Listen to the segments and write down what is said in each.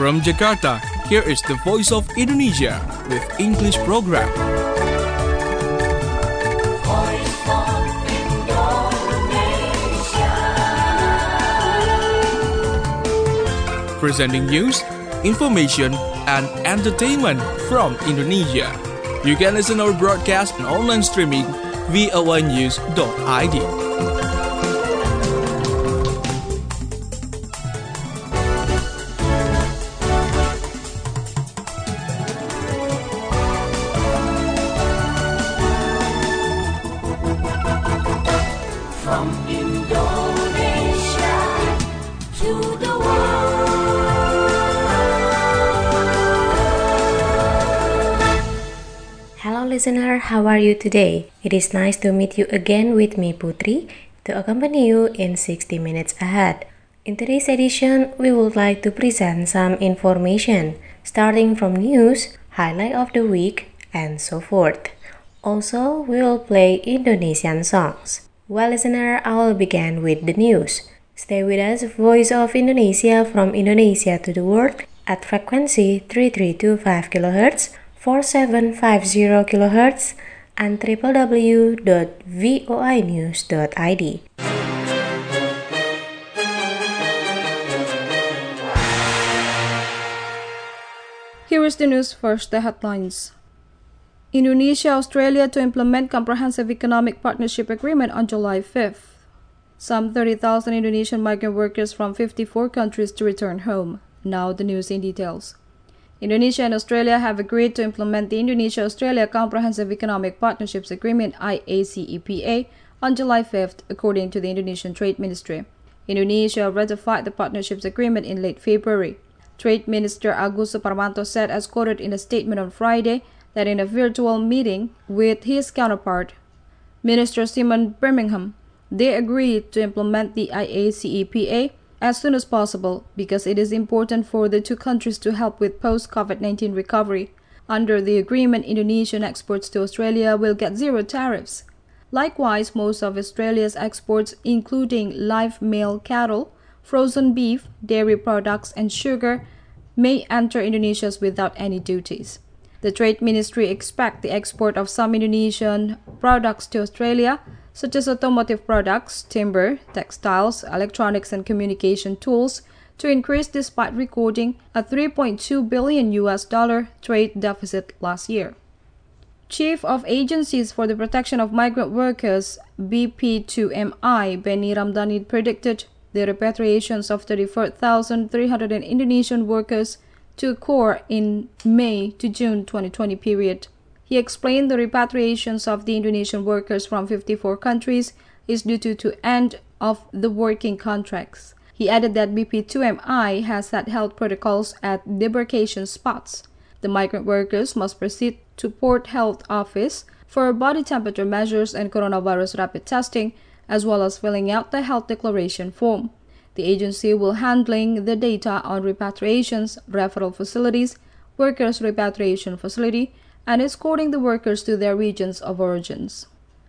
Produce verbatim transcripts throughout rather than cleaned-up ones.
From Jakarta, here is the Voice of Indonesia with English program. Voice of Indonesia. Presenting news, information, and entertainment from Indonesia. You can listen our broadcast and online streaming v o a news dot i d. From Indonesia to the Hello listener, how are you today? It is nice to meet you again with me Putri to accompany you in sixty minutes ahead. In today's edition, we would like to present some information starting from news, highlight of the week, and so forth. Also, we will play Indonesian songs. Well listener, I will begin with the news. Stay with us, Voice of Indonesia from Indonesia to the world at frequency three three two five kilohertz, four seven five zero kilohertz, and w w w dot voi news dot i d. Here is the news first, the headlines. Indonesia, Australia to implement Comprehensive Economic Partnership Agreement on July fifth. Some thirty thousand Indonesian migrant workers from fifty-four countries to return home. Now the news in details. Indonesia and Australia have agreed to implement the Indonesia-Australia Comprehensive Economic Partnerships Agreement I A C E P A on July fifth, according to the Indonesian Trade Ministry. Indonesia ratified the partnerships agreement in late February. Trade Minister Agus Suparmanto said, as quoted in a statement on Friday, that in a virtual meeting with his counterpart, Minister Simon Birmingham, they agreed to implement the I A C E P A as soon as possible because it is important for the two countries to help with post-COVID nineteen recovery. Under the agreement, Indonesian exports to Australia will get zero tariffs. Likewise, most of Australia's exports, including live male cattle, frozen beef, dairy products, and sugar, may enter Indonesia without any duties. The Trade Ministry expects the export of some Indonesian products to Australia, such as automotive products, timber, textiles, electronics, and communication tools, to increase despite recording a three point two billion U S dollar trade deficit last year. Chief of Agencies for the Protection of Migrant Workers, B P two M I, Benny Ramdhani, predicted the repatriations of thirty-four thousand three hundred Indonesian workers to occur in May to June twenty twenty period. He explained the repatriations of the Indonesian workers from fifty-four countries is due to the end of the working contracts. He added that B P two M I has set health protocols at debarkation spots. The migrant workers must proceed to Port Health Office for body temperature measures and coronavirus rapid testing, as well as filling out the health declaration form. The agency will handling the data on repatriations, referral facilities, workers' repatriation facility, and escorting the workers to their regions of origins.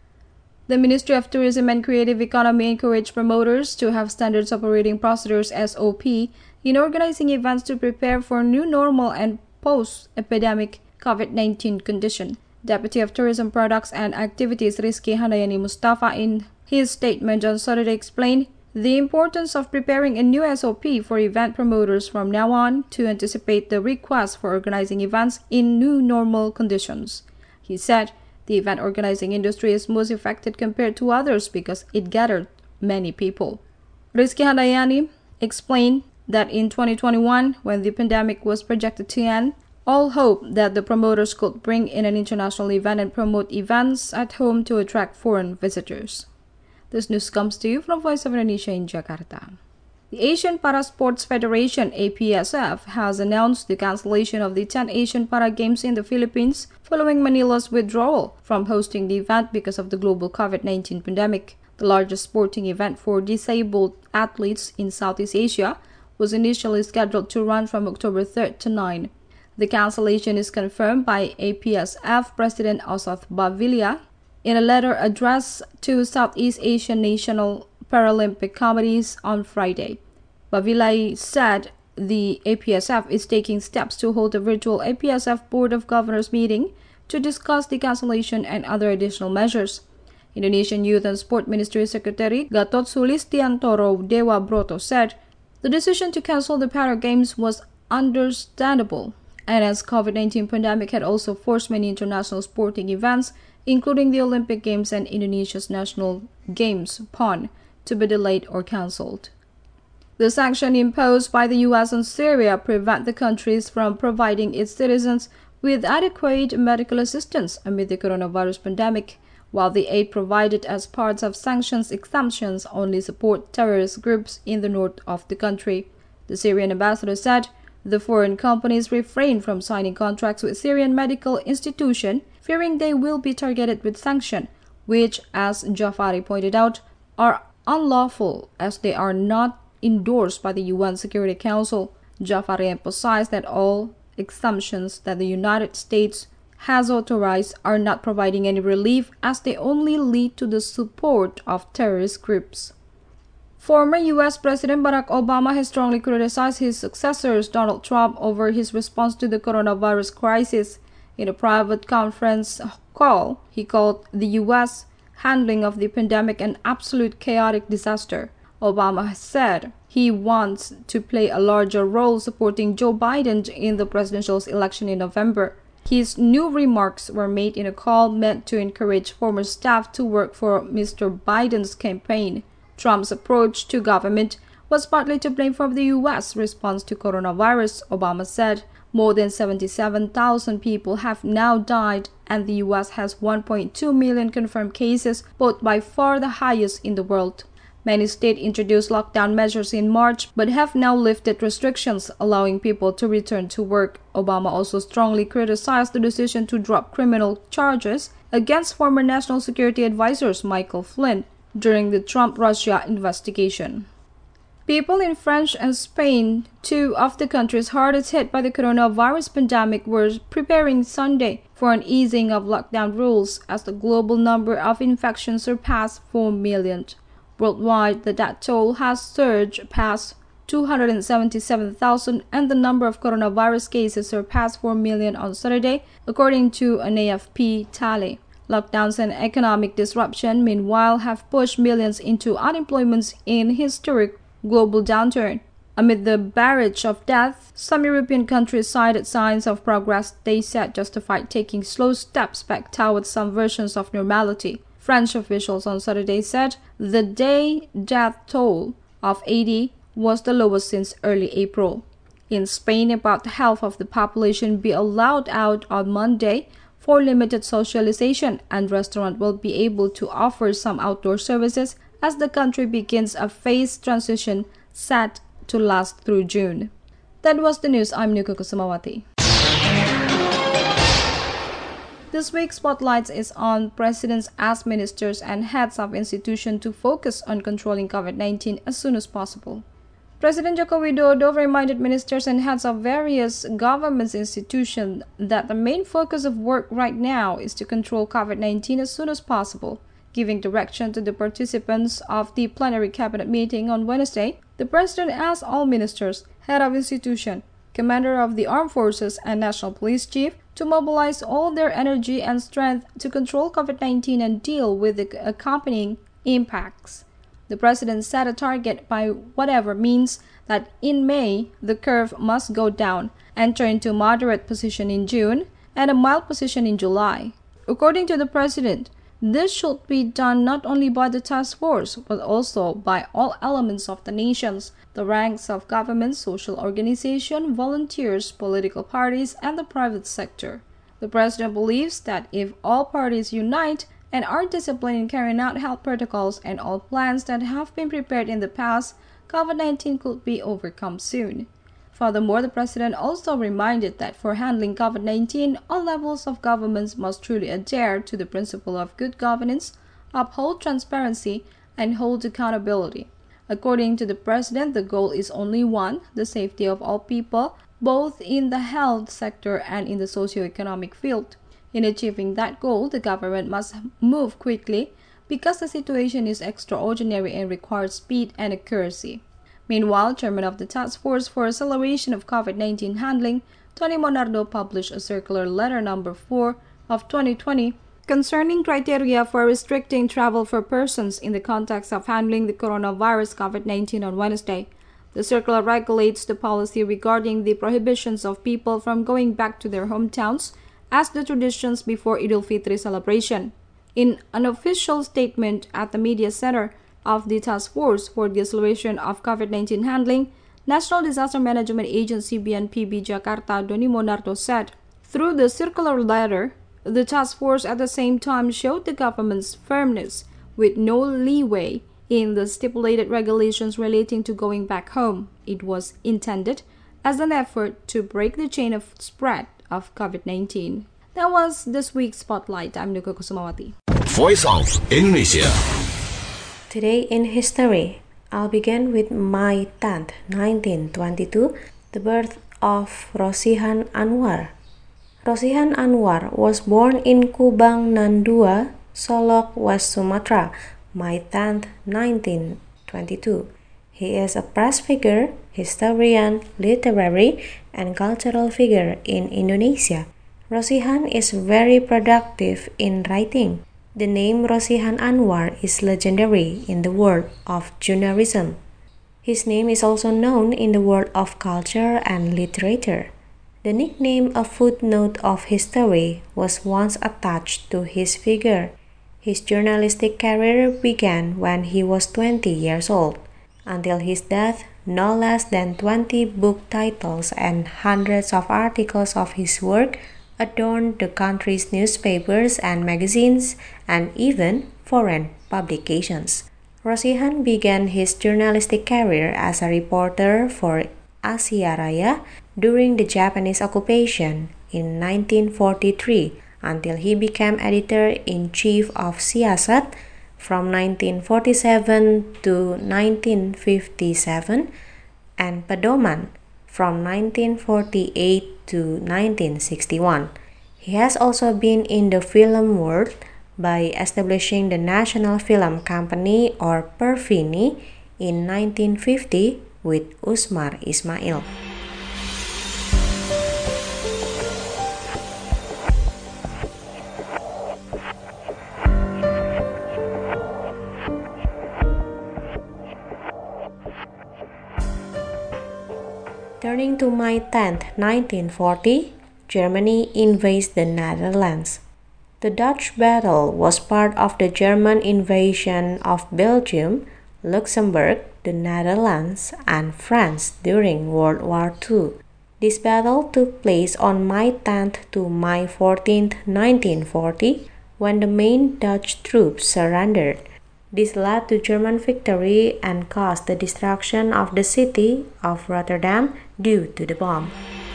The Ministry of Tourism and Creative Economy encouraged promoters to have standards operating procedures S O P in organizing events to prepare for new normal and post-epidemic COVID nineteen condition. Deputy of Tourism Products and Activities Rizky Handayani Mustafa in his statement on Saturday explained the importance of preparing a new S O P for event promoters from now on to anticipate the request for organizing events in new normal conditions. He said the event organizing industry is most affected compared to others because it gathered many people. Rizky Handayani explained that in twenty twenty-one, when the pandemic was projected to end, all hoped that the promoters could bring in an international event and promote events at home to attract foreign visitors. This news comes to you from Voice of Indonesia in Jakarta. The Asian Para Sports Federation, A P S F, has announced the cancellation of the ten Asian Para Games in the Philippines following Manila's withdrawal from hosting the event because of the global COVID nineteen pandemic. The largest sporting event for disabled athletes in Southeast Asia was initially scheduled to run from October third to ninth. The cancellation is confirmed by A P S F President Ossoth Bavilla in a letter addressed to Southeast Asian National Paralympic Committees on Friday. Bavilla said the A P S F is taking steps to hold a virtual A P S F Board of Governors meeting to discuss the cancellation and other additional measures. Indonesian Youth and Sport Ministry Secretary Gatot Sulistiantoro Dewa Broto said the decision to cancel the Para Games was understandable, and as COVID nineteen pandemic had also forced many international sporting events, including the Olympic Games and Indonesia's National Games, P O N, to be delayed or cancelled. The sanction imposed by the U S on Syria prevent the countries from providing its citizens with adequate medical assistance amid the coronavirus pandemic, while the aid provided as parts of sanctions exemptions only support terrorist groups in the north of the country. The Syrian ambassador said the foreign companies refrained from signing contracts with Syrian medical institutions, fearing they will be targeted with sanction, which, as Jafari pointed out, are unlawful as they are not endorsed by the U N Security Council. Jafari emphasized that all exemptions that the United States has authorized are not providing any relief as they only lead to the support of terrorist groups. Former U S President Barack Obama has strongly criticized his successor, Donald Trump, over his response to the coronavirus crisis. In a private conference call, he called the U S handling of the pandemic an absolute chaotic disaster. Obama has said he wants to play a larger role supporting Joe Biden in the presidential election in November. His new remarks were made in a call meant to encourage former staff to work for Mister Biden's campaign. Trump's approach to government was partly to blame for the U S response to coronavirus, Obama said. More than seventy-seven thousand people have now died, and the U S has one point two million confirmed cases, both by far the highest in the world. Many states introduced lockdown measures in March, but have now lifted restrictions, allowing people to return to work. Obama also strongly criticized the decision to drop criminal charges against former National Security Advisor Michael Flynn during the Trump-Russia investigation. People in France and Spain, two of the countries hardest hit by the coronavirus pandemic, were preparing Sunday for an easing of lockdown rules as the global number of infections surpassed four million. Worldwide, the death toll has surged past two hundred seventy-seven thousand and the number of coronavirus cases surpassed four million on Saturday, according to an A F P tally. Lockdowns and economic disruption, meanwhile, have pushed millions into unemployment in historic global downturn. Amid the barrage of death, some European countries cited signs of progress they said justified taking slow steps back towards some versions of normality. French officials on Saturday said the day death toll of eighty was the lowest since early April. In Spain, about half of the population be allowed out on Monday for limited socialization, and restaurants will be able to offer some outdoor services as the country begins a phased transition set to last through June. That was the news. I'm Nuka Kusumawati. This week's Spotlights is on presidents ask ministers and heads of institutions to focus on controlling COVID nineteen as soon as possible. President Joko Widodo reminded ministers and heads of various government institutions that the main focus of work right now is to control COVID nineteen as soon as possible. Giving direction to the participants of the plenary cabinet meeting on Wednesday, the president asked all ministers, head of institution, commander of the armed forces, and national police chief to mobilize all their energy and strength to control COVID nineteen and deal with the accompanying impacts. The president set a target by whatever means that in May, the curve must go down and turn to moderate position in June and a mild position in July. According to the president, this should be done not only by the task force, but also by all elements of the nations, the ranks of government, social organization, volunteers, political parties, and the private sector. The president believes that if all parties unite and are disciplined in carrying out health protocols and all plans that have been prepared in the past, COVID nineteen could be overcome soon. Furthermore, the president also reminded that for handling COVID nineteen, all levels of governments must truly adhere to the principle of good governance, uphold transparency, and hold accountability. According to the president, the goal is only one, the safety of all people, both in the health sector and in the socio-economic field. In achieving that goal, the government must move quickly because the situation is extraordinary and requires speed and accuracy. Meanwhile, Chairman of the Task Force for Acceleration of COVID nineteen Handling, Tony Monardo, published a circular letter number four of twenty twenty concerning criteria for restricting travel for persons in the context of handling the coronavirus COVID nineteen on Wednesday. The circular regulates the policy regarding the prohibitions of people from going back to their hometowns as the traditions before Eid al-Fitr celebration. In an official statement at the media center of the Task Force for the Acceleration of COVID nineteen Handling, National Disaster Management Agency B N P B Jakarta, Doni Monardo said, through the circular letter, the task force at the same time showed the government's firmness with no leeway in the stipulated regulations relating to going back home. It was intended as an effort to break the chain of spread of COVID nineteen. That was this week's Spotlight. I'm Nuka Kusumawati. Voice of Indonesia. Today in history, I'll begin with May tenth, nineteen twenty-two, the birth of Rosihan Anwar. Rosihan Anwar was born in Kubang Nandua, Solok, West Sumatra, May tenth, nineteen twenty-two. He is a press figure, historian, literary, and cultural figure in Indonesia. Rosihan is very productive in writing. The name Rosihan Anwar is legendary in the world of journalism. His name is also known in the world of culture and literature. The nickname A Footnote of History was once attached to his figure. His journalistic career began when he was twenty years old. Until his death, no less than twenty book titles and hundreds of articles of his work adorned the country's newspapers and magazines, and even foreign publications. Rosihan began his journalistic career as a reporter for Asia Raya during the Japanese occupation in nineteen forty-three until he became editor-in-chief of Siasat from nineteen forty-seven to nineteen fifty-seven and Pedoman from nineteen forty-eight to nineteen sixty-one. He has also been in the film world by establishing the National Film Company or Perfini in nineteen fifty with Usmar Ismail. Turning to May tenth, nineteen forty, Germany invades the Netherlands. The Dutch battle was part of the German invasion of Belgium, Luxembourg, the Netherlands, and France during World War Two. This battle took place on May tenth to May fourteenth, nineteen forty, when the main Dutch troops surrendered. This led to German victory and caused the destruction of the city of Rotterdam due to the bomb.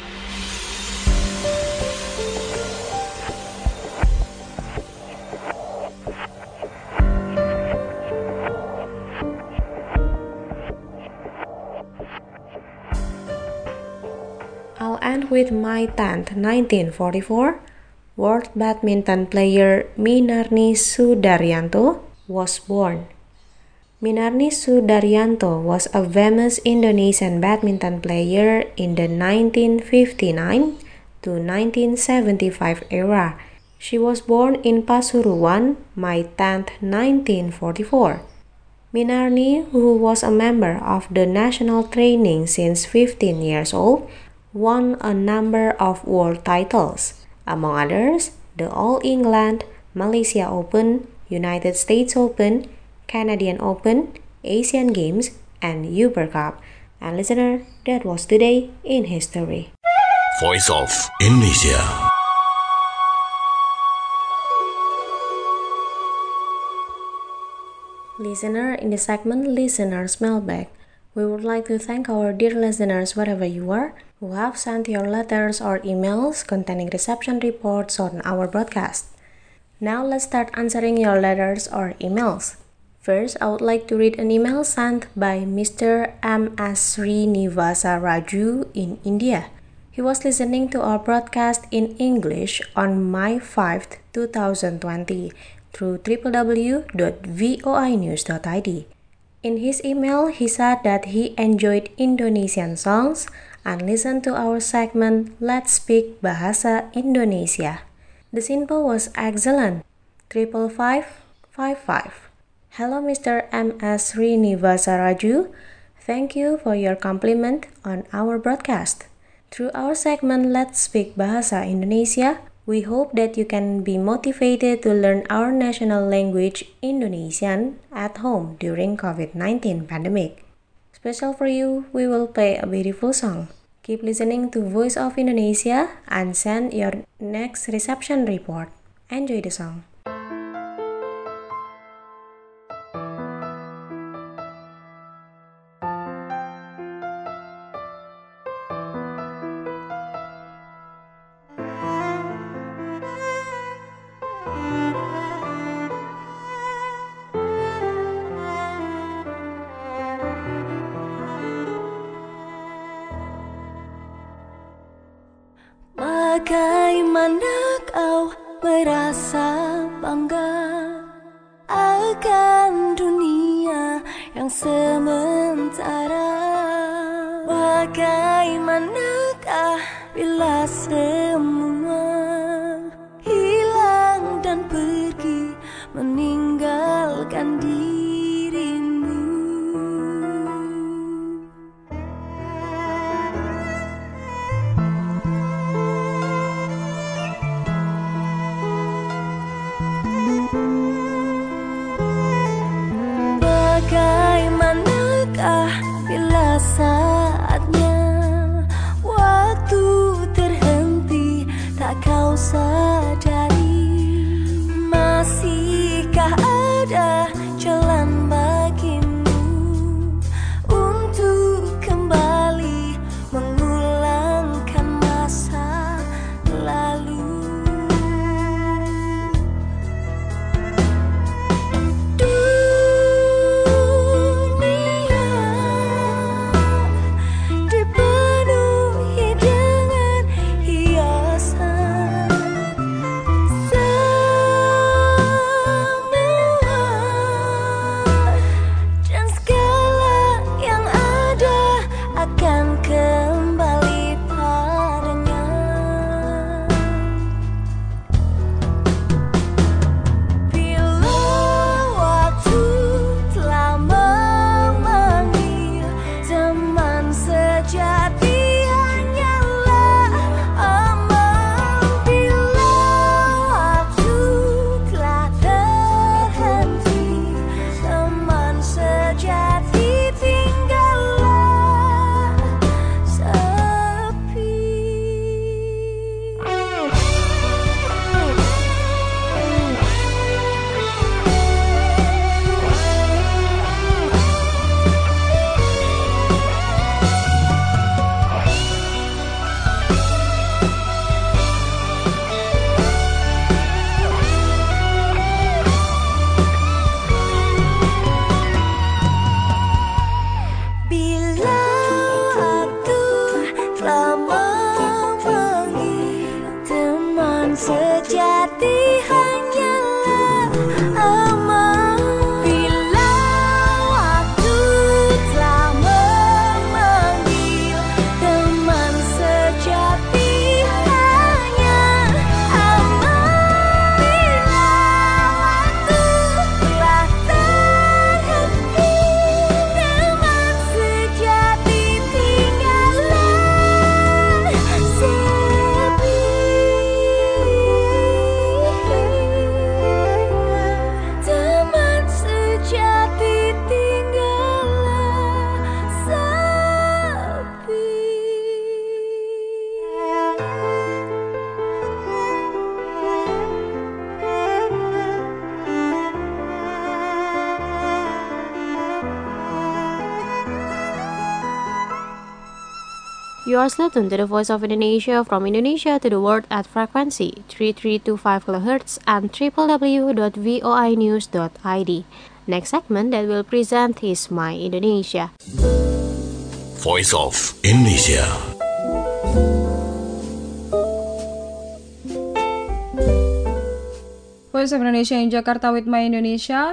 I'll end with May tenth, nineteen forty-four. World badminton player Minarni Sudaryanto was born. Minarni Sudaryanto was a famous Indonesian badminton player in the nineteen fifty-nine to nineteen seventy-five era. She was born in Pasuruan, May tenth, nineteen forty-four. Minarni, who was a member of the national training since fifteen years old, won a number of world titles, among others the All England, Malaysia Open, United States Open, Canadian Open, Asian Games, and Uber Cup. And listener, that was today in history. Voice of Indonesia. Listener, in the segment Listener's Mailbag, we would like to thank our dear listeners wherever you are who have sent your letters or emails containing reception reports on our broadcast. Now let's start answering your letters or emails. First, I would like to read an email sent by Mister M S Srinivasa Raju in India. He was listening to our broadcast in English on May fifth, twenty twenty through w w w dot voi news dot i d. In his email, he said that he enjoyed Indonesian songs and listened to our segment Let's Speak Bahasa Indonesia. The info was excellent. Triple five five five. Hello, Mister M S Srinivasa Raju. Thank you for your compliment on our broadcast. Through our segment Let's Speak Bahasa Indonesia, we hope that you can be motivated to learn our national language, Indonesian, at home during covid nineteen pandemic. Special for you, we will play a beautiful song. Keep listening to Voice of Indonesia and send your next reception report. Enjoy the song. Bagaimana kau merasa bangga akan dunia yang sementara? Bagaimanakah bila semua hilang dan pergi meninggalkan dirimu? Bagaimanakah bila saatnya waktu terhenti tak kau sadari? Masihkah ada jalan bagimu untuk kembali mengulangkan masa lalu? You are still tuned to the Voice of Indonesia from Indonesia to the world at frequency three three two five kilohertz and w w w dot voi news dot i d. Next segment that will present is My Indonesia. Voice of Indonesia. Voice of Indonesia in Jakarta with My Indonesia.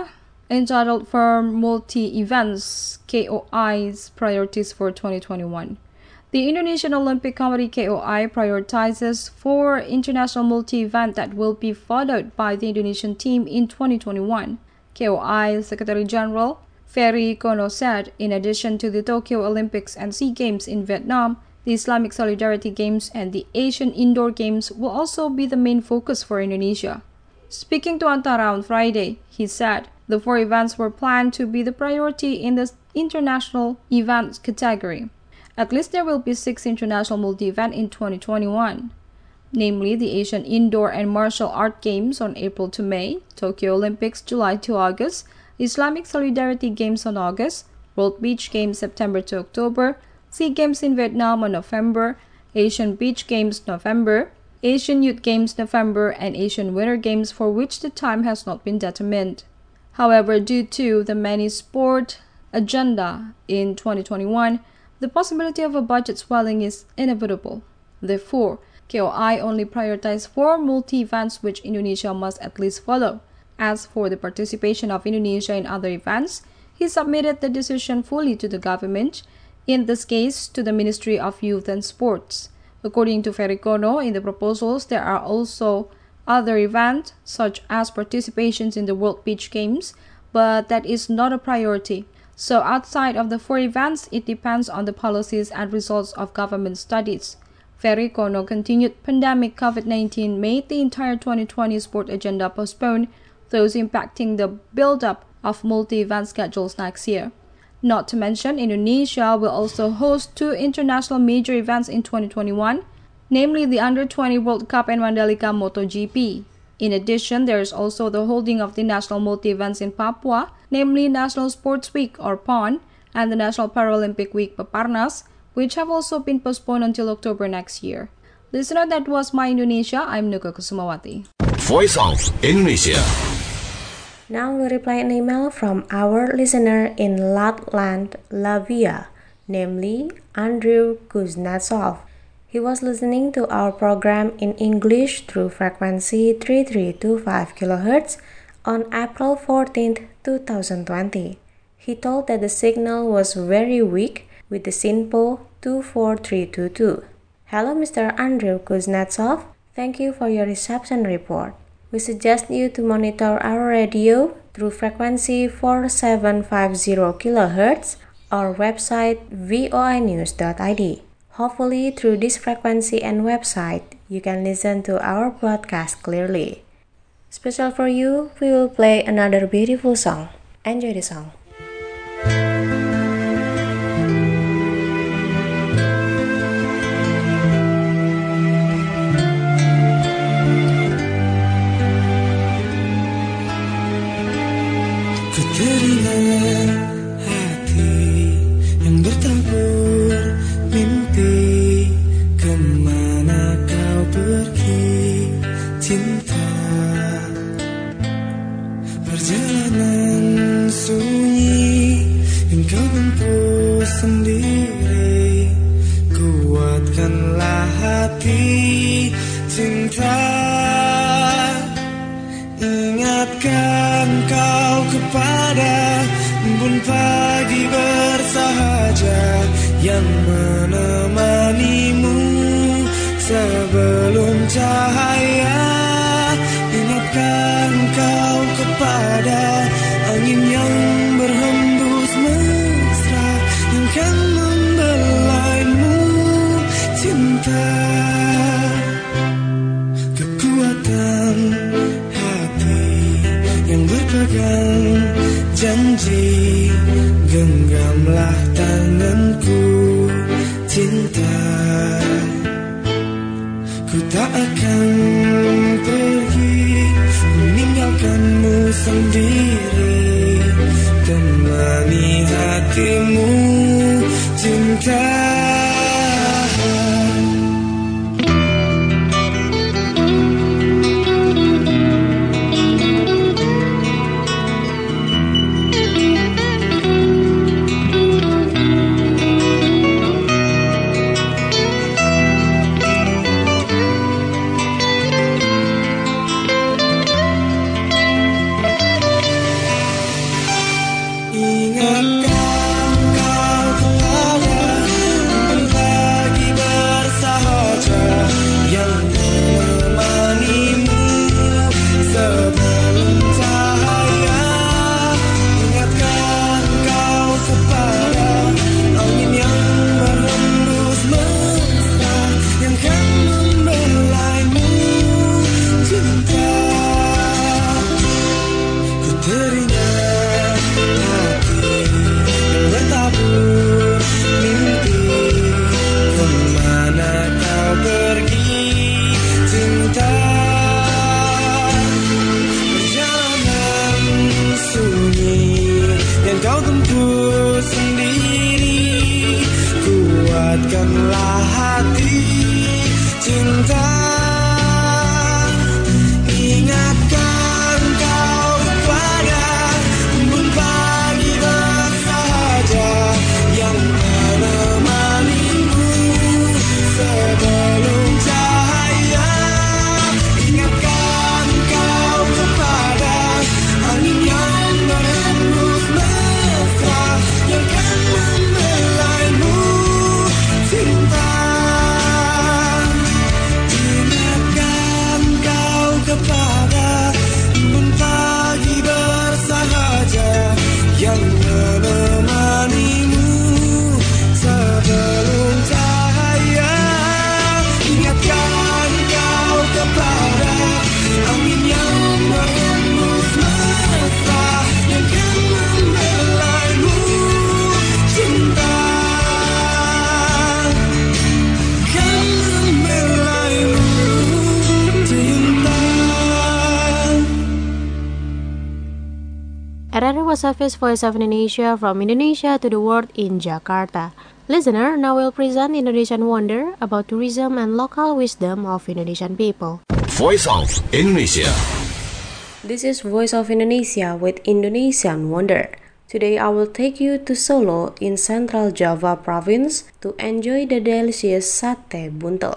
entitled for Multi-Events K O I's Priorities for twenty twenty-one. The Indonesian Olympic Committee K O I prioritizes four international multi-events that will be followed by the Indonesian team in twenty twenty-one. K O I Secretary General Ferry Kono said, in addition to the Tokyo Olympics and SEA Games in Vietnam, the Islamic Solidarity Games and the Asian Indoor Games will also be the main focus for Indonesia. Speaking to Antara on Friday, he said the four events were planned to be the priority in the international events category. At least there will be six international multi-events in twenty twenty-one, namely the Asian Indoor and Martial Art Games on April to May, Tokyo Olympics July to August, Islamic Solidarity Games on August, World Beach Games September to October, SEA Games in Vietnam on November, Asian Beach Games November, Asian Youth Games November, and Asian Winter Games for which the time has not been determined. However, due to the many sport agenda in twenty twenty-one, the possibility of a budget swelling is inevitable. Therefore, K O I only prioritized four multi-events which Indonesia must at least follow. As for the participation of Indonesia in other events, he submitted the decision fully to the government, in this case to the Ministry of Youth and Sports. According to Ferry Kono, in the proposals there are also other events such as participations in the World Beach Games, but that is not a priority. So outside of the four events, it depends on the policies and results of government studies. Ferry Kono continued, pandemic COVID nineteen made the entire twenty twenty sport agenda postponed, thus impacting the build-up of multi-event schedules next year. Not to mention, Indonesia will also host two international major events in twenty twenty-one, namely the Under twenty World Cup and Mandalika MotoGP. In addition, there is also the holding of the national multi-events in Papua, namely National Sports Week or PON and the National Paralympic Week Peparnas, which have also been postponed until October next year. Listener, that was My Indonesia. I'm Nuka Kusumawati. Voice of Indonesia. Now we reply an email from our listener in Lapland, Latvia, namely Andrew Kuznetsov. He was listening to our program in English through frequency three three two five kilohertz on April fourteenth, two thousand twenty. He told that the signal was very weak with the SINPO two four three two two. Hello Mister Andrew Kuznetsov, thank you for your reception report. We suggest you to monitor our radio through frequency four seven five zero kilohertz or website voi news dot i d. Hopefully, through this frequency and website, you can listen to our broadcast clearly. Special for you, we will play another beautiful song. Enjoy the song. Keteringat hati yang bertabur mimpi, kemana kau pergi cinta? Perjalanan sunyi yang kau tempuh sendiri, kuatkanlah hati cinta. Ingatkan kau kepada embun pagi bersahaja yang menemanimu sebelum cahaya. Ingatkan kau kepada angin yang berhembus mesra yang kan membelaimu cinta. Kekuatan hati yang berpegang janji, genggamlah tanganku cinta. Ku tak akan pergi meninggalkanmu sendiri, temani hatimu cinta. teringat hati yang bertabur mimpi. Kemana kau pergi cinta? Perjalanan sunyi yang kau tempuh sendiri, kuatkanlah hati cinta. Ingatkan kau kepada embun pagi bersahaja yang menemanimu sebelum cahaya. Ingatkan kau kepada angin yang berhembus mesra yang kan membelaimu cinta. Ingatkan kau kepada embun pagi bersahaja yang menemanimu sebelum cahaya. Ingatkan kau kepada angin yang berhembus mesra yang kan membelaimu cinta, kan membelaimu cinta. Another was Hafiz, Voice of Indonesia, from Indonesia to the world in Jakarta. Listener, now we'll present Indonesian Wonder about tourism and local wisdom of Indonesian people. Voice of Indonesia. This is Voice of Indonesia with Indonesian Wonder. Today I will take you to Solo in Central Java province to enjoy the delicious sate buntel.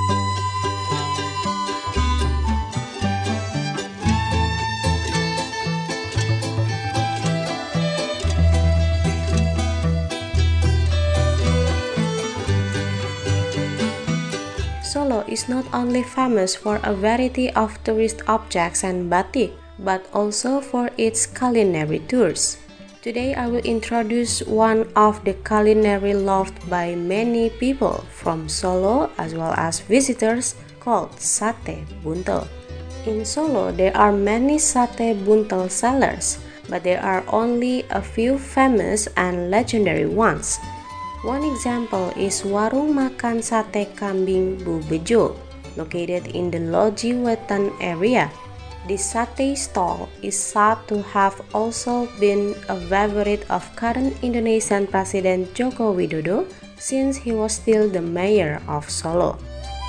Solo is not only famous for a variety of tourist objects and batik, but also for its culinary tours. Today I will introduce one of the culinary loved by many people from Solo as well as visitors, called sate buntel. In Solo there are many sate buntel sellers, but there are only a few famous and legendary ones. One example is Warung Makan Sate Kambing Bu Bejo, located in the Loji Wetan area. This satay stall is said to have also been a favorite of current Indonesian President Joko Widodo since he was still the mayor of Solo.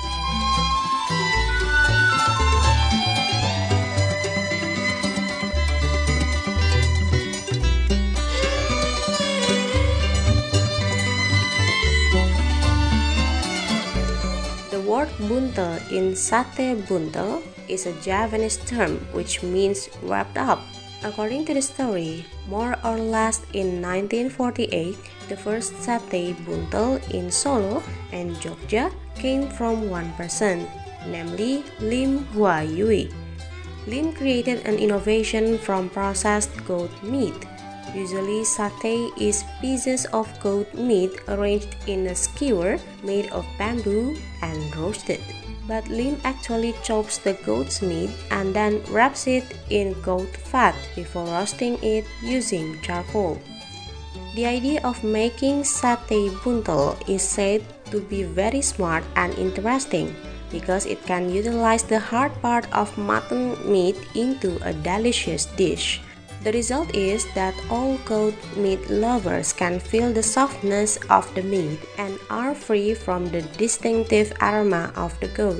The word buntel in sate buntel is a Javanese term which means wrapped up. According to the story, more or less in nineteen forty-eight, the first sate buntel in Solo and Jogja came from one person, namely Lim Hua Yui. Lim created an innovation from processed goat meat. Usually, satay is pieces of goat meat arranged in a skewer made of bamboo and roasted. But Lim actually chops the goat's meat and then wraps it in goat fat before roasting it using charcoal. The idea of making satay buntel is said to be very smart and interesting because it can utilize the hard part of mutton meat into a delicious dish. The result is that all goat meat lovers can feel the softness of the meat and are free from the distinctive aroma of the goat.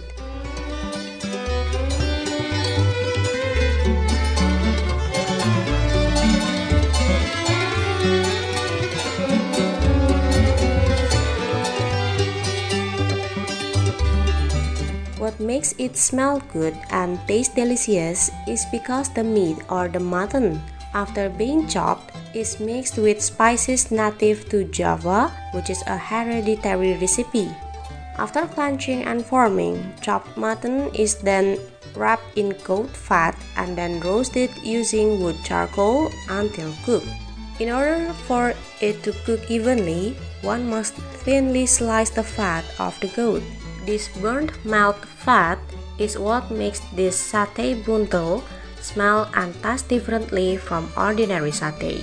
What makes it smell good and taste delicious is because the meat or the mutton, after being chopped, is mixed with spices native to Java, which is a hereditary recipe. After clenching and forming, chopped mutton is then wrapped in goat fat and then roasted using wood charcoal until cooked. In order for it to cook evenly, one must thinly slice the fat of the goat. This burnt melt fat is what makes this satay buntel smell and taste differently from ordinary satay.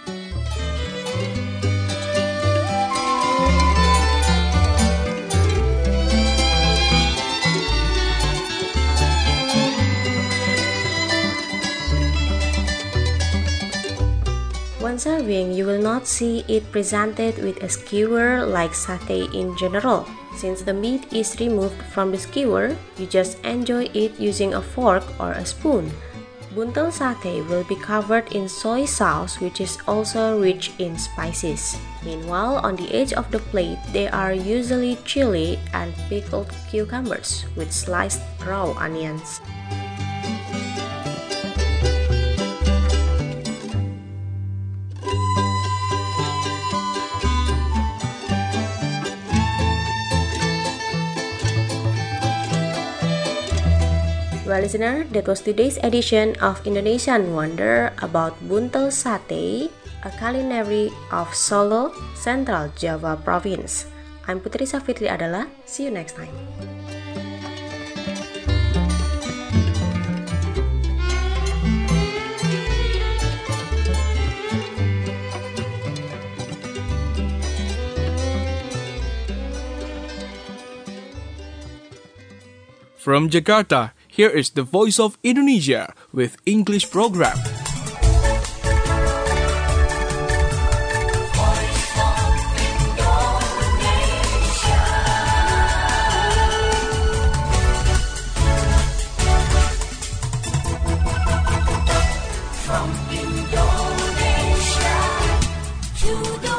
When serving, you will not see it presented with a skewer like satay in general. Since the meat is removed from the skewer, you just enjoy it using a fork or a spoon. Buntel satay will be covered in soy sauce, which is also rich in spices. Meanwhile, on the edge of the plate, there are usually chili and pickled cucumbers with sliced raw onions. Well, listener, that was today's edition of Indonesian Wonder about Buntel Satay, a culinary of Solo, Central Java Province. I'm Putri Safitri Adala. See you next time. From Jakarta, here is the Voice of Indonesia with English program. From Indonesia to the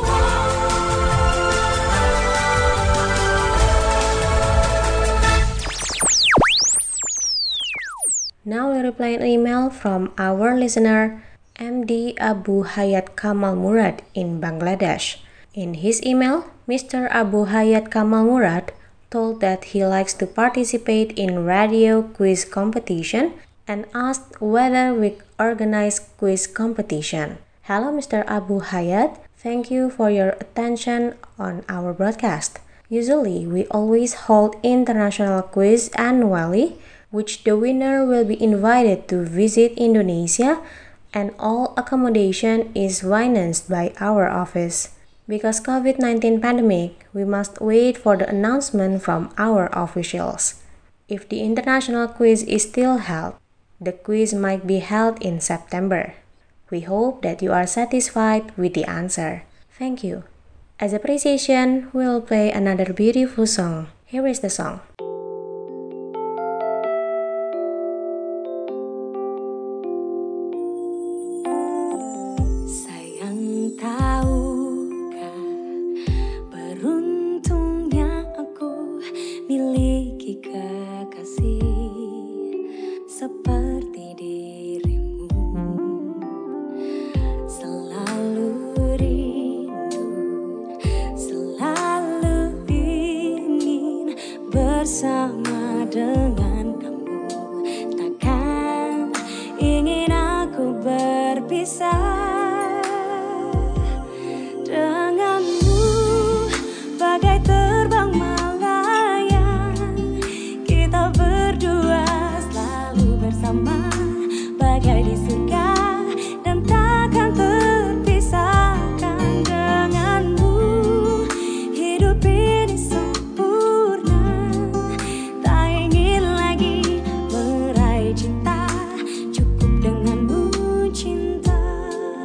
Now we reply an email from our listener M D Abu Hayat Kamal Murad in Bangladesh. In his email, Mister Abu Hayat Kamal Murad told that he likes to participate in radio quiz competition and asked whether we organize quiz competition. Hello Mister Abu Hayat, thank you for your attention on our broadcast. Usually we always hold international quiz annually, which the winner will be invited to visit Indonesia, and all accommodation is financed by our office. Because COVID nineteen pandemic, we must wait for the announcement from our officials. If the international quiz is still held, the quiz might be held in September. We hope that you are satisfied with the answer. Thank you. As appreciation, we will play another beautiful song. Here is the song. Bersama dengan kamu, takkan ingin aku berpisah denganmu, bagai terbang melayang. Kita berdua selalu bersama, bagai di surga dan takkan terpisahkan denganmu. Hidup ini sempurna, tak ingin lagi meraih cinta, cukup denganmu cinta.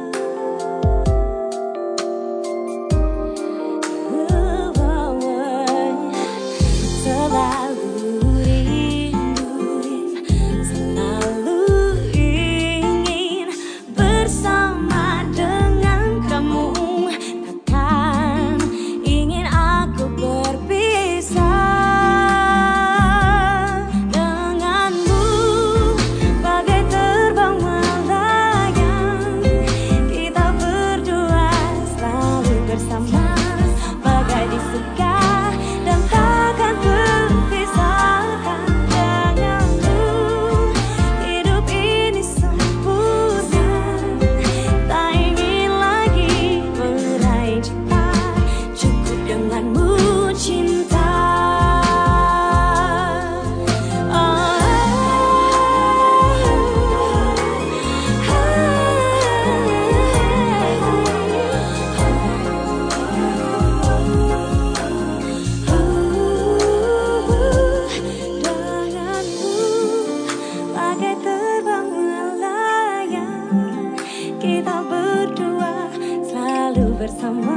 kita berdua selalu bersama.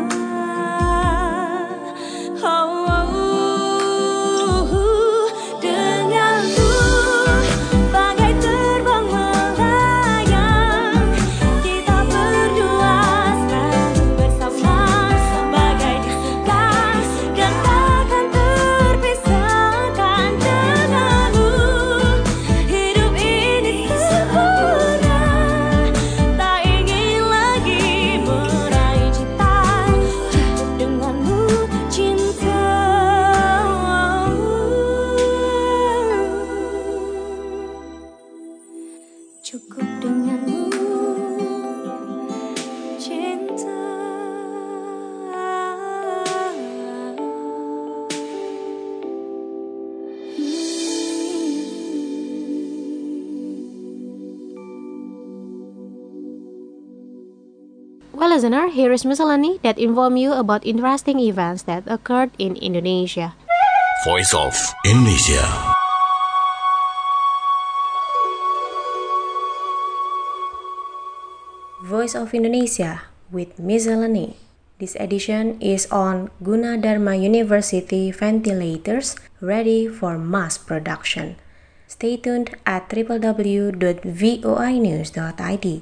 Oh, oh, oh, denganku bagai terbang melayang, kita berdua selalu bersama, bagai di sebelah dan takkan terpisahkan denganmu. Hidup ini sempurna, tak ingin lagi meraih cinta, cukup denganmu cinta. Cukup denganmu cinta. Well, listener, here is miscellany that inform you about interesting events that occurred in Indonesia. Voice of Indonesia. Voice of Indonesia with miscellany. This edition is on Gunadarma University ventilators ready for mass production. Stay tuned at w w w dot voi news dot i d.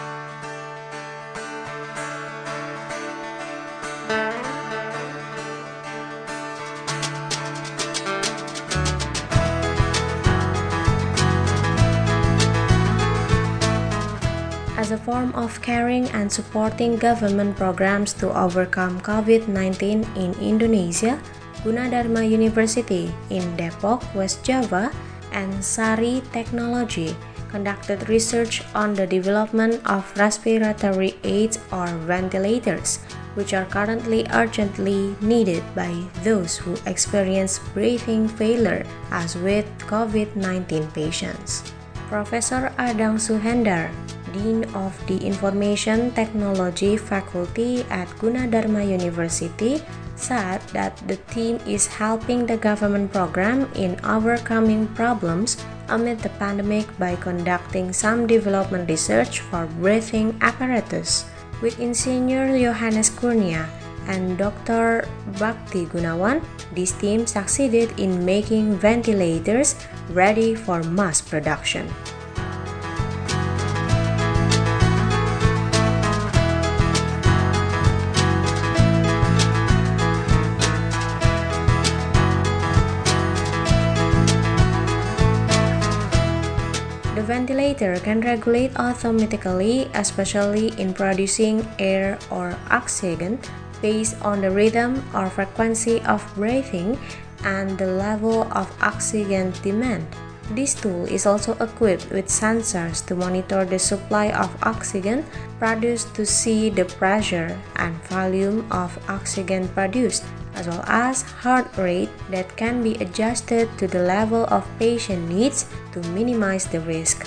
As a form of caring and supporting government programs to overcome COVID nineteen in Indonesia, Gunadarma University in Depok, West Java, and Sari Technology conducted research on the development of respiratory aids or ventilators, which are currently urgently needed by those who experience breathing failure as with COVID nineteen patients. Professor Adang Suhendar, Dean of the Information Technology Faculty at Gunadarma University, said that the team is helping the government program in overcoming problems amid the pandemic by conducting some development research for breathing apparatus. With Insinyur Yohanes Kurnia and Doctor Bhakti Gunawan, this team succeeded in making ventilators ready for mass production. The ventilator can regulate automatically, especially in producing air or oxygen, based on the rhythm or frequency of breathing and the level of oxygen demand. This tool is also equipped with sensors to monitor the supply of oxygen produced to see the pressure and volume of oxygen produced, as well as heart rate that can be adjusted to the level of patient needs to minimize the risk.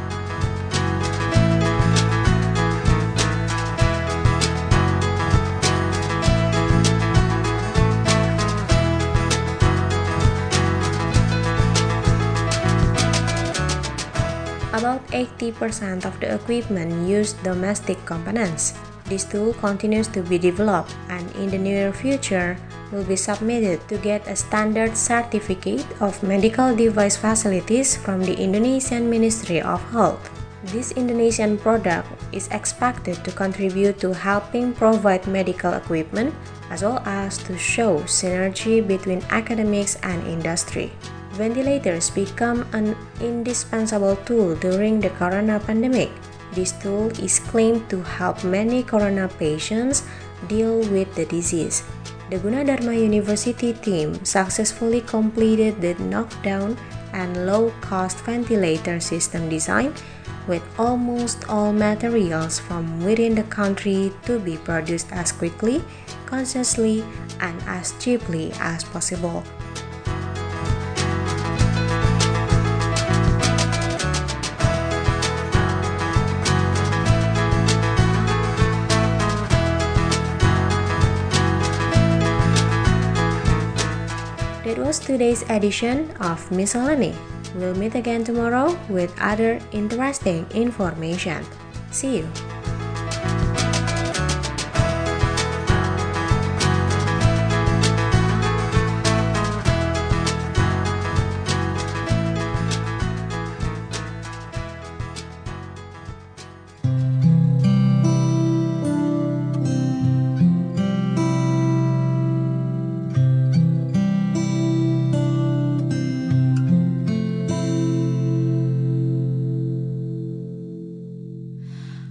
About eighty percent of the equipment use domestic components. This tool continues to be developed and in the near future will be submitted to get a standard certificate of medical device facilities from the Indonesian Ministry of Health. This Indonesian product is expected to contribute to helping provide medical equipment as well as to show synergy between academics and industry. Ventilators become an indispensable tool during the corona pandemic. This tool is claimed to help many corona patients deal with the disease. The Gunadarma University team successfully completed the knockdown and low-cost ventilator system design with almost all materials from within the country to be produced as quickly, consciously, and as cheaply as possible. That was today's edition of Miscellany. We'll meet again tomorrow with other interesting information. See you!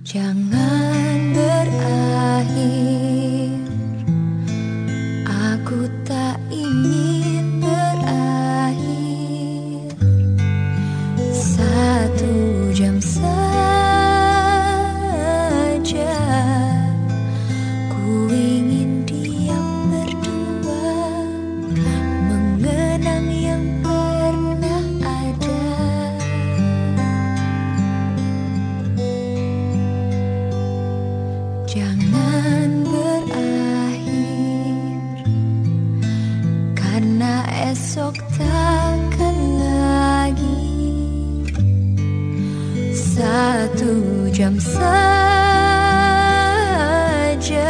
Jangan berakhir, aku tak ingin berakhir. Satu jam saja, ku ingin diam berdua, mengenang yang pernah ada. Jangan berakhir, karena esok takkan lagi. Satu jam saja,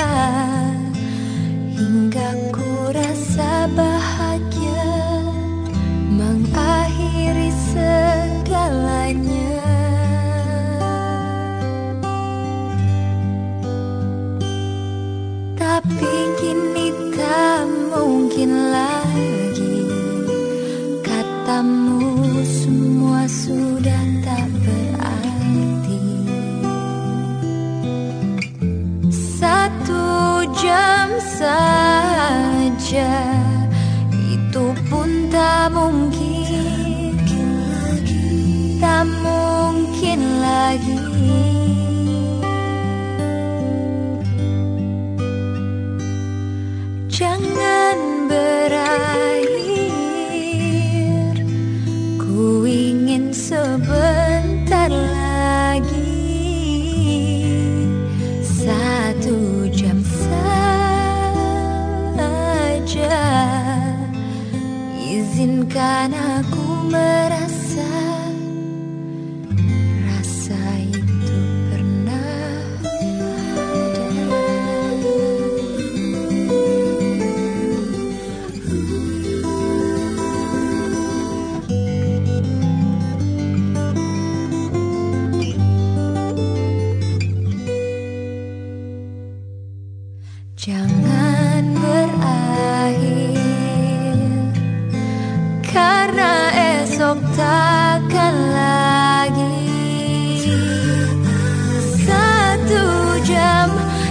hingga ku rasa bahagia mengakhiri segalanya. Tapi kini tak mungkin lagi, katamu semua sudah tak berarti. Satu jam saja, itu pun tak mungkin, tak mungkin lagi. Jangan berakhir, ku ingin sebentar lagi. Satu jam saja, izinkan aku merasa rasa itu pernah ada. Jangan berakhir, karena esok takkan lagi. Satu jam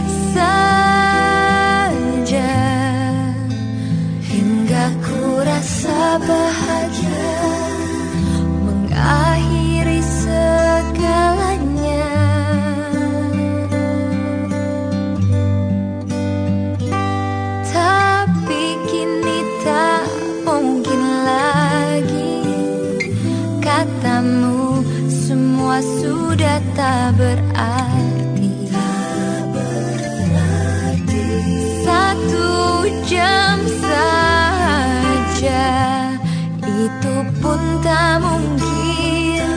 saja, hingga ku rasa bahagia mengakhiri segalanya. Tapi kini tak mungkin lagi, katamu semua sudah tak berarti. Satu jam saja, itu pun tak mungkin,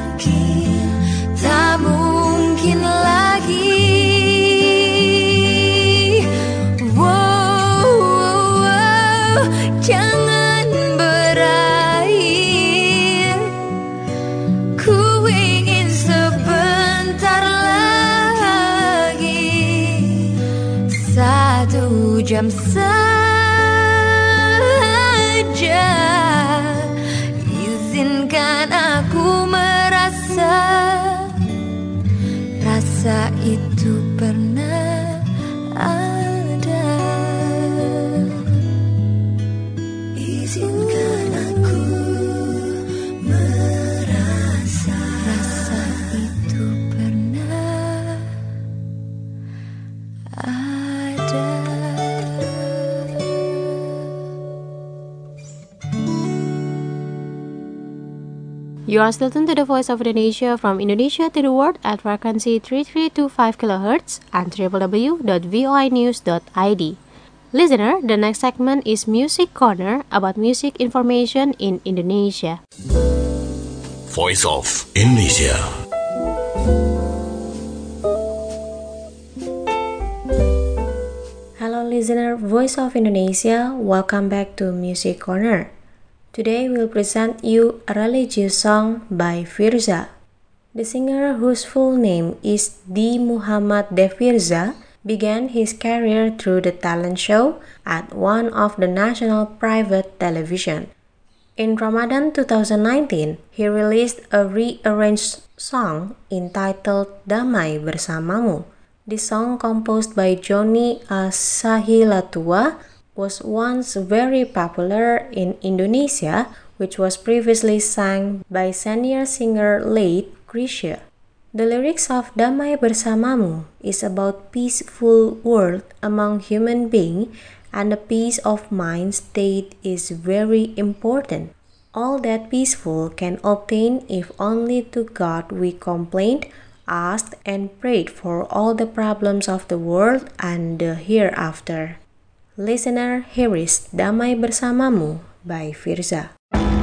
tak mungkin lagi. Jangan berakhir, ku ingin sebentar lagi. Satu jam saja, izinkan aku merasa rasa itu pernah ada. Izinkan aku merasa rasa itu pernah ada. You are still tuned to the Voice of Indonesia from Indonesia to the world at frequency three three two five kilohertz and w w w dot voi news dot i d. Listener, the next segment is Music Corner about music information in Indonesia. Voice of Indonesia. Hello listener, Voice of Indonesia, welcome back to Music Corner. Today we'll present you a religious song by Firza. The singer, whose full name is D. Muhammad Defirza, began his career through the talent show at one of the national private television. In Ramadan two thousand nineteen, he released a rearranged song entitled Damai Bersamamu. The song composed by Joni Sahilatua was once very popular in Indonesia, which was previously sung by senior singer late Chrisye. The lyrics of Damai Bersamamu is about peaceful world among human beings, and the peace of mind state is very important. All that peaceful can obtain if only to God we complained, asked, and prayed for all the problems of the world and the hereafter. Listener, here is Damai Bersamamu by Firza.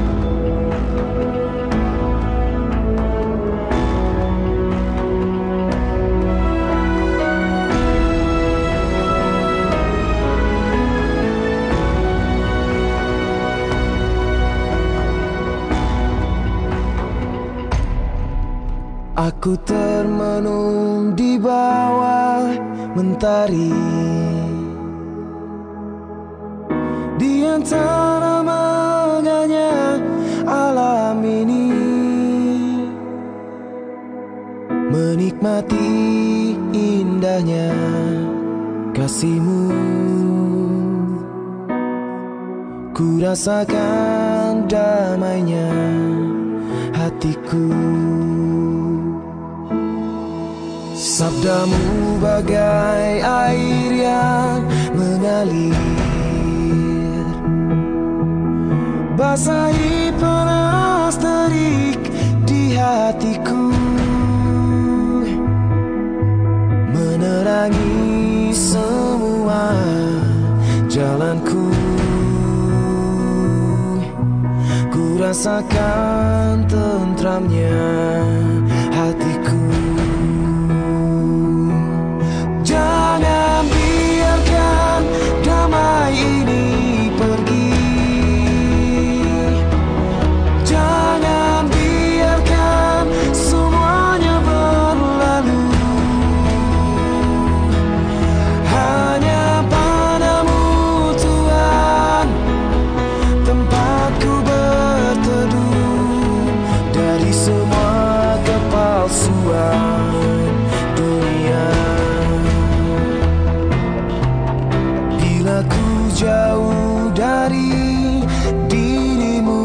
Aku termenung di bawah mentari, di antara megahnya alam ini, menikmati indahnya kasih-Mu. Ku rasakan damainya hatiku. Sabdamu bagai air yang mengalir, basahi panas terik di hatiku, menerangi semua jalanku. Ku rasakan tentramnya hatiku. Jangan biarkan damai ini pergi, jangan biarkan semuanya berlalu. Hanya padamu Tuhan tempatku berteduh, dari semua kepalsuan dunia. Ku jauh dari dirimu,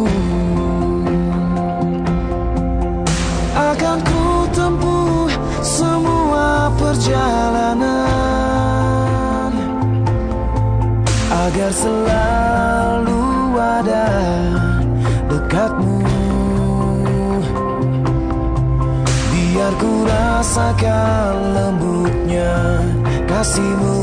akan ku tempuh semua perjalanan, agar selalu ada dekatmu. Biar ku rasakan lembutnya kasih-Mu.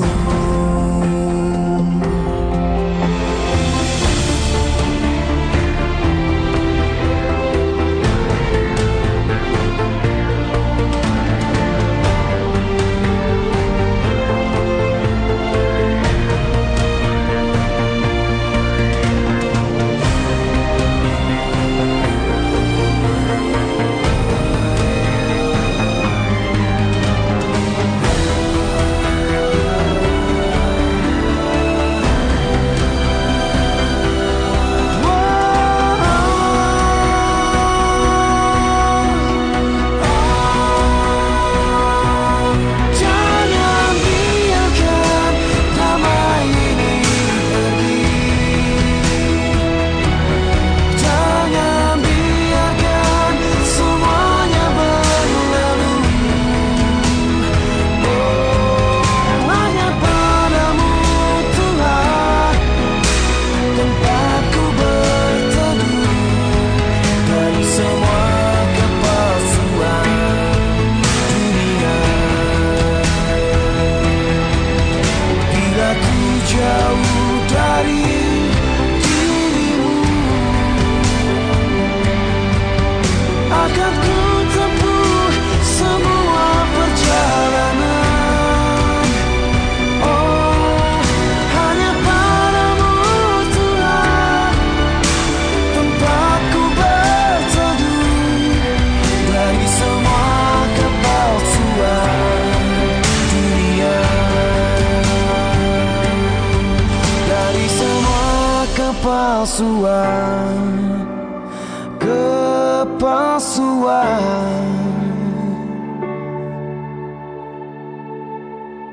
Kepalsuan, kepalsuan.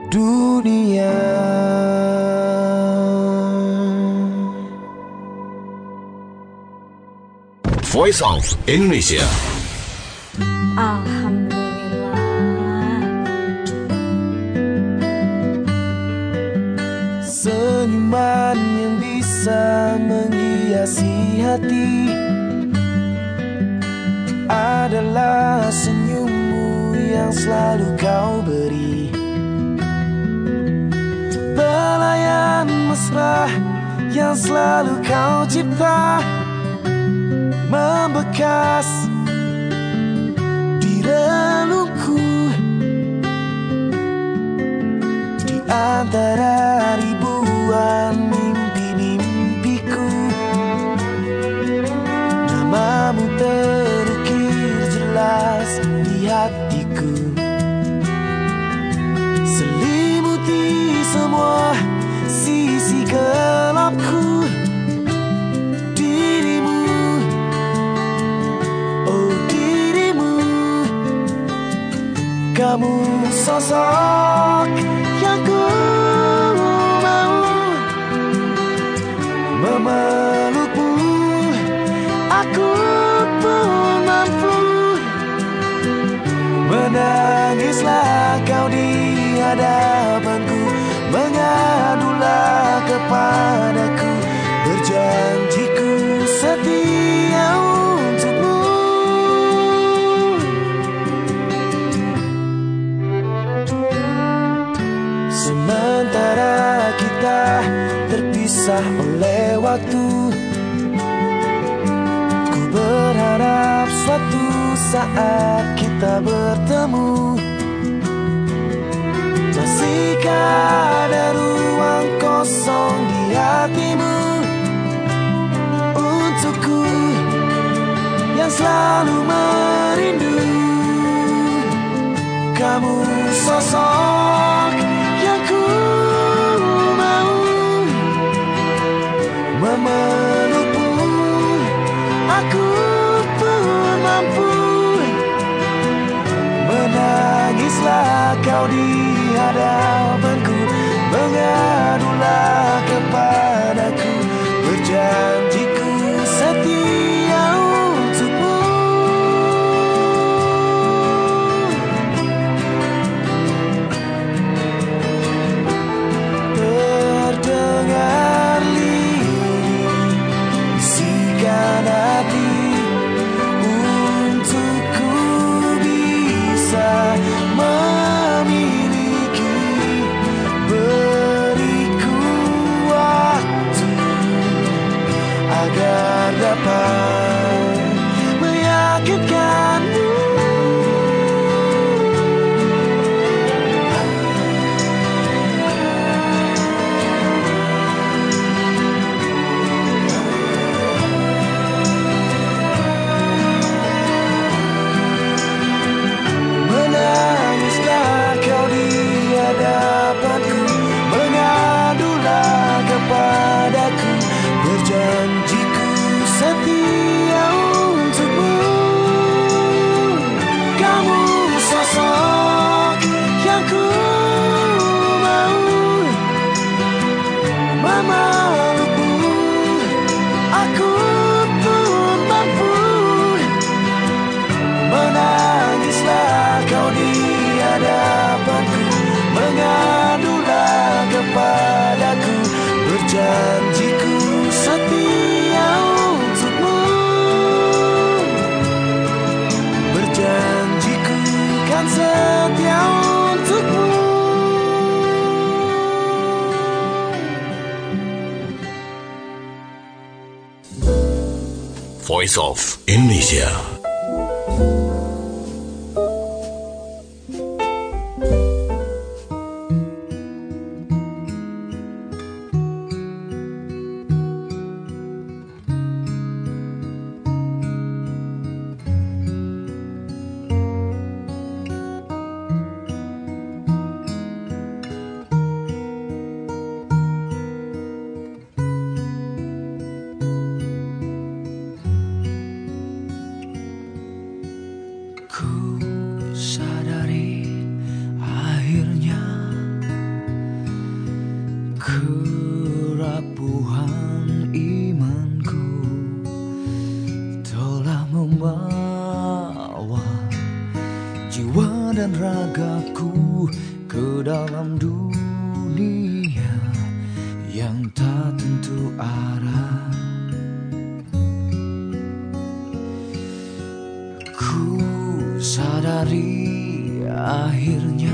dunia. Voice of Indonesia. Alhamdulillah. Senyuman yang bisa menghiasi hati adalah senyummu yang selalu kau beri. Belayan mesra yang selalu kau cipta membekas di relungku. Di antara ribuan mimpi-mimpiku, namamu terukir jelas di hatiku, selimuti semua sisi gelapku. Kamu sosok yang ku mau memelukmu, aku pun mampu. Menangislah kau di hadapanku, mengadulah kepadaku, berjanjiku setia untukmu. Sementara kita terpisah oleh waktu, ku berharap suatu saat kita bertemu. Masihkah ada ruang kosong di hatimu untukku yang selalu merindu? Kamu sosok yang ku mau memelukmu, aku pun mampu. Menangislah kau di hadapanku, mengadulah kepadaku, berjanjiku setia untukmu. Terdengar lirih bisikan hati untukku bisa memiliki. Beriku waktu agar dapat meyakinkanmu. Menangislah kau di hadapanku, mengadulah kepadaku, berjanjiku setia untukmu. Kamu sosok yang ku mau memelukmu, aku pun mampu. Menangislah kau di hadapanku, mengadulah kepadaku, berjanjiku setia untukmu. Berjanjiku kan setia untukmu. Voice of Indonesia. melangkahku ke dalam dunia yang tak tentu arah. Ku sadari akhirnya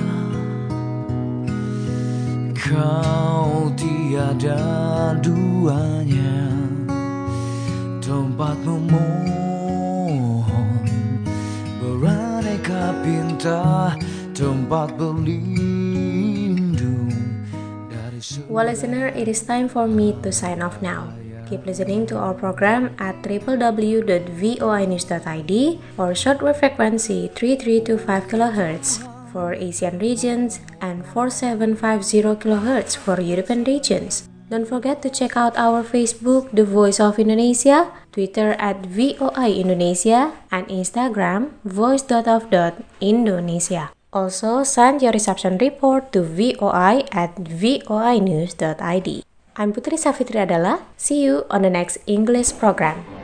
kau tiada duanya, tempat memohon beraneka pinta, tempat berlindung dari segala. Well, listener, it is time for me to sign off now. Keep listening to our program at w w w dot voi news dot i d or shortwave frequency three three two five kilohertz for Asian regions and four seven five zero kilohertz for European regions. Don't forget to check out our Facebook, The Voice of Indonesia, Twitter at V O I Indonesia, and Instagram, voice dot of dot indonesia. Also, send your reception report to voi at voi news dot i d. I'm Putri Safitri Adala. See you on the next English program.